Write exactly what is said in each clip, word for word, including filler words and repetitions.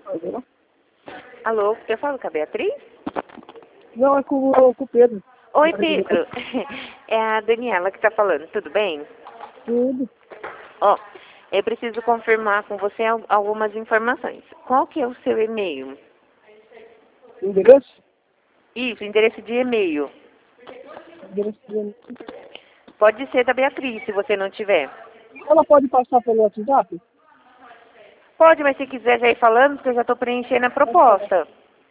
Alô? Alô, eu falo com a Beatriz? Não, é com, o- com o Pedro. Oi, Pedro. É a Daniela que tá falando, tudo bem? Tudo. Ó, eu preciso confirmar com você al- algumas informações. Qual que é o seu e-mail? Endereço? Isso, endereço de e-mail. Endereço de... Pode ser da Beatriz, se você não tiver. Ela pode passar pelo WhatsApp? Pode, mas se quiser já ir falando, porque eu já tô preenchendo a proposta.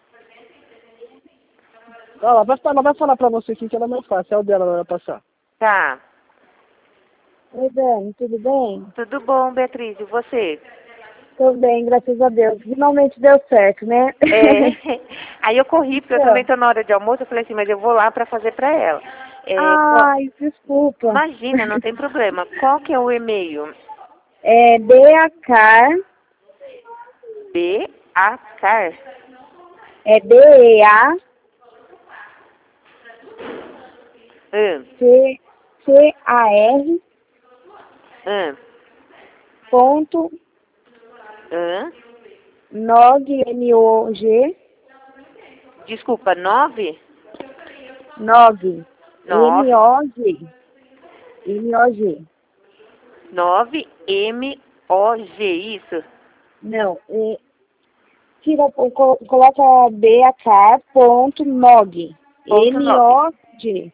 Ela vai, ela vai falar pra você aqui que ela não faz. É o dela, ela vai passar. Tá. Oi, Dani, tudo bem? Tudo bom, Beatriz, e você? Tudo bem, graças a Deus. Finalmente deu certo, né? É, aí eu corri, porque eu Então. também tô na hora de almoço, eu falei assim, mas eu vou lá pra fazer pra ela. É, qual- Ai, desculpa. Imagina, não tem problema. Qual que é o e-mail? É Beacar, B A C é B E A A C C A R R ponto Hã? nog, N O G, Desculpa, nove? nog, Nove. N O G, N O G. Nove M O G, isso? Não, é, tira, co- coloca Beacar ponto nog, Ponto N nove. O G.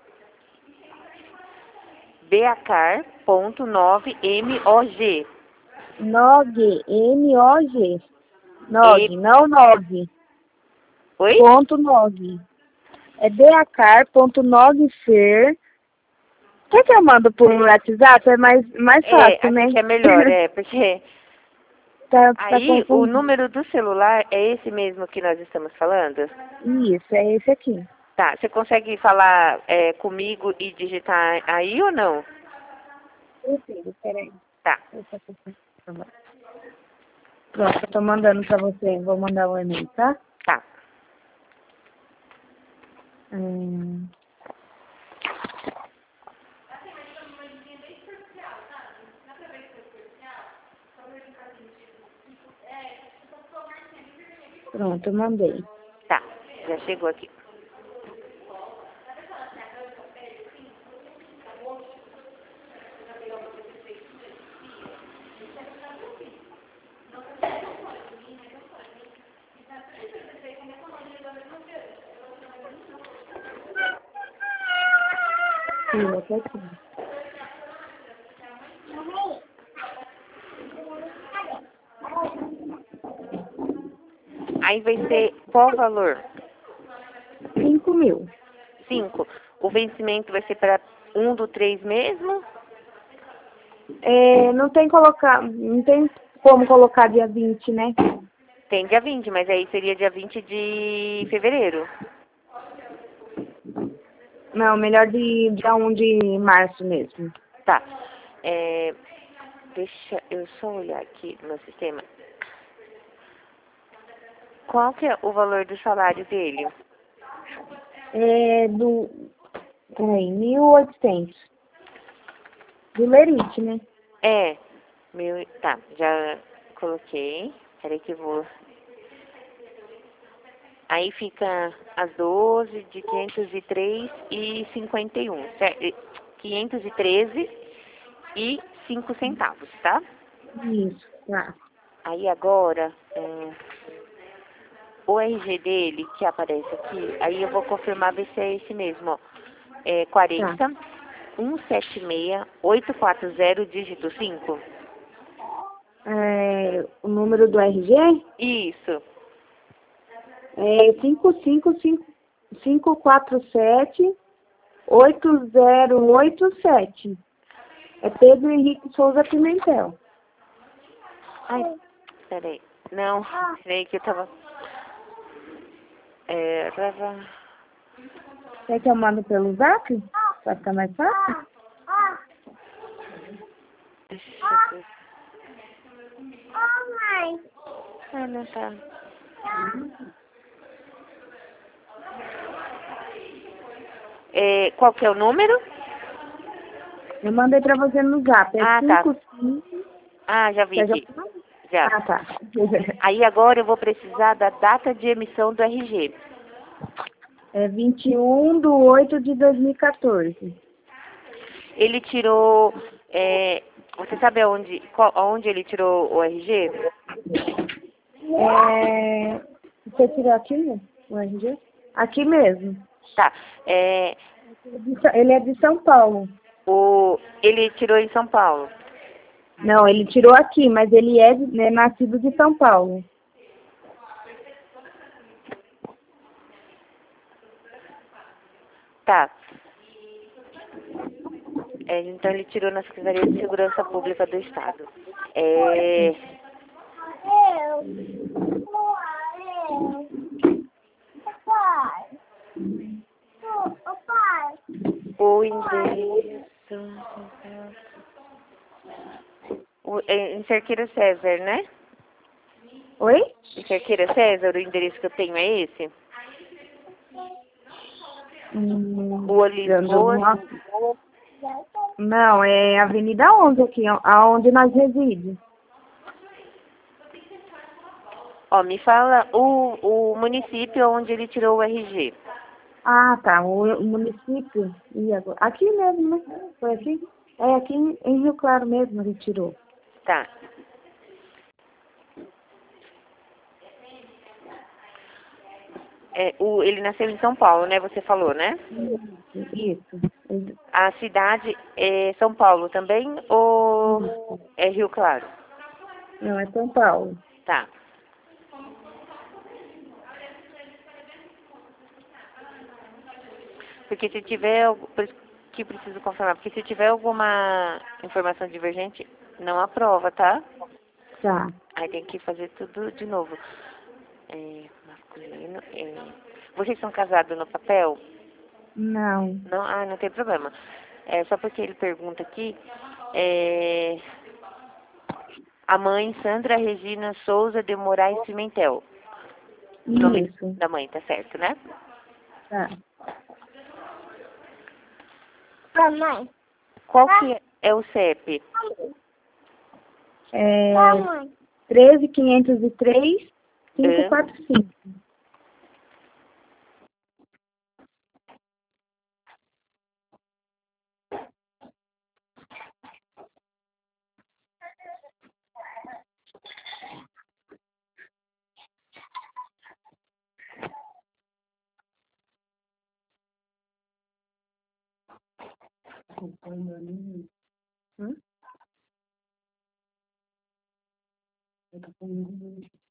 Beacar ponto nove M O G. Nog, N O G. Nog, E... não nog. Oi? Ponto nog. É beacar.nogfer. Quer que eu mando por WhatsApp? É mais, mais É, fácil, né? acho que é melhor, é, porque tá, tá aí o confundindo. número do celular é esse mesmo que nós estamos falando? Isso, é esse aqui. Tá, você consegue falar é, comigo e digitar aí ou não? Eu sei, peraí. Tá, Pronto, eu tô mandando pra você. Vou mandar o e-mail, tá? tá. Hum. Pronto, eu mandei. Tá, já chegou aqui. Sim, eu tô aqui. Aí vai ser qual valor? Cinco mil. Cinco. O vencimento vai ser para um do três mesmo? É, não tem colocar, não tem como colocar dia vinte, né? Tem dia vinte, mas aí seria dia vinte de fevereiro. Não, melhor de dia um de março mesmo. Tá. É, deixa eu só olhar aqui no sistema. Qual que é o valor do salário dele? É do, peraí, mil e oitocentos. Do Lerite, né? É. Mil, tá, já coloquei. Peraí que eu vou... Aí fica as doze de quinhentos e três e cinquenta e um, certo? quinhentos e treze e cinco centavos, tá? Isso, tá. Aí agora, é, o R G dele, que aparece aqui, aí eu vou confirmar ver se é esse mesmo, ó. É quarenta, Tá. cento e setenta e seis, oitocentos e quarenta, dígito cinco. É, o número do R G Isso. é cinco cinco cinco cinco quatro sete oito zero oito sete. É Pedro Henrique Souza Pimentel. Ai, peraí. Não, peraí que eu tava... É... rava- Quer que eu mando pelo zap? Pra ficar mais fácil? Deixa eu ver. Ah, não tá. É, qual que é o número? Eu mandei pra você no zap. É Ah, tá. cinco cinco. Ah, já vi Quer já aqui. falar? Já. Ah, tá. Aí agora eu vou precisar da data de emissão do R G. É vinte e um de oito de dois mil e quatorze. Ele tirou... é, você sabe aonde, qual, aonde ele tirou o R G? É... Você tirou aqui mesmo, o R G? Aqui mesmo. Tá. É, Ele é de São Paulo. o, ele tirou em São Paulo. Não, ele tirou aqui, mas ele é, de- é nascido de São Paulo. Tá. É, então ele tirou na Secretaria de Segurança Pública do Estado. É, o endereço... O, é, em Cerqueira César, né? Oi? Em Cerqueira César, o endereço que eu tenho é esse? Hum, Rua Lisboa... Não, é Avenida onze aqui, ó, aonde nós residimos. Ó, me fala o, o município onde ele tirou o R G. Ah, tá. O, o município. E agora? Aqui mesmo, né? Foi aqui? É aqui em, em Rio Claro mesmo ele tirou. Tá. É, o, ele nasceu em São Paulo, né? Você falou, né? Isso. Ele- A cidade é São Paulo também ou é Rio Claro? Não, é São Paulo. Tá. Porque se tiver, algu- por isso que preciso confirmar, porque se tiver alguma informação divergente, não aprova, tá? Tá. Aí tem que fazer tudo de novo. É, masculino, é... Vocês são casados no papel? Não. Não? Ah, não tem problema. É só porque ele pergunta aqui, é... a mãe Sandra Regina Souza de Moraes Pimentel. O nome Isso. da mãe, tá certo, né? Tá. Mamãe. Qual que é o C E P? É treze quinhentos e três, quinhentos e quarenta e cinco. Hum?